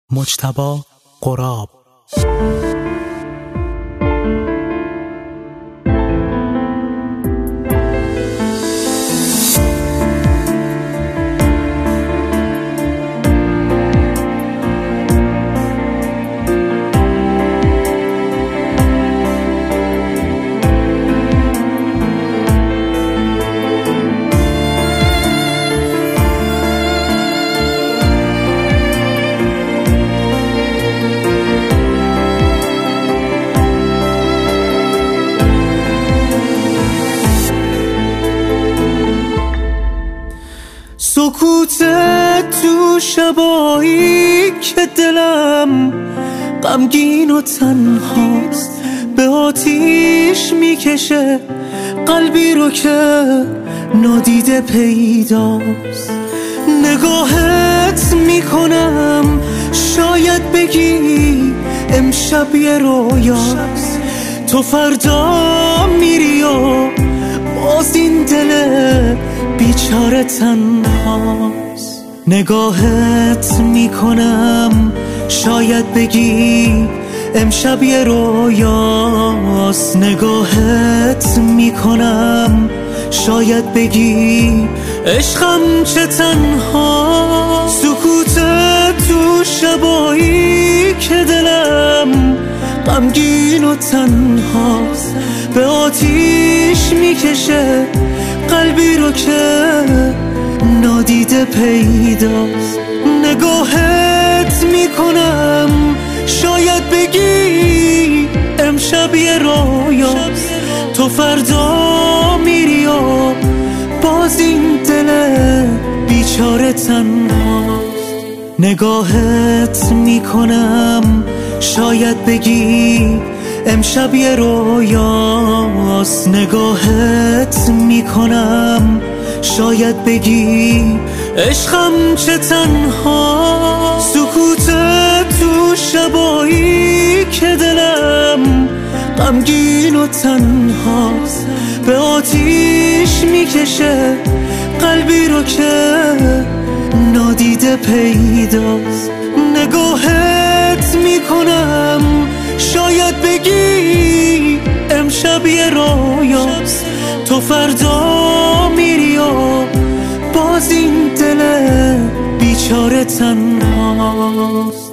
مجتبی قراب. سکوت تو شبایی که دلم غمگین و تنهاست، به آتیش میکشه قلبی رو که نادیده پیداست. نگاهت میکنم شاید بگی امشب یه رویاست، تو فردا میری و باز این دل بیچاره تنهاست. نگاهت میکنم شاید بگی امشب یه رویاست، نگاهت میکنم شاید بگی عشقم چه تنها. سکوت تو شبایی که دلم غمگین و تنهاست، به آتیش میکشه قلبی رو که نادیده پیداست. نگاهت میکنم شاید بگی امشب یه رویاست، تو فردا میری و باز این دل بیچاره تنهاست. نگاهت میکنم شاید بگی امشب یه رویاست، نگاهت میکنم شاید بگی عشقم چه تنها. سکوت تو شبایی که دلم غمگین و تنهاست، به آتیش میکشه قلبی رو که نادیده پیداست. نگاهت میکنم شاید بگی امشب یه رویاست، تو فردا میری و باز این دل بیچاره تنهاست.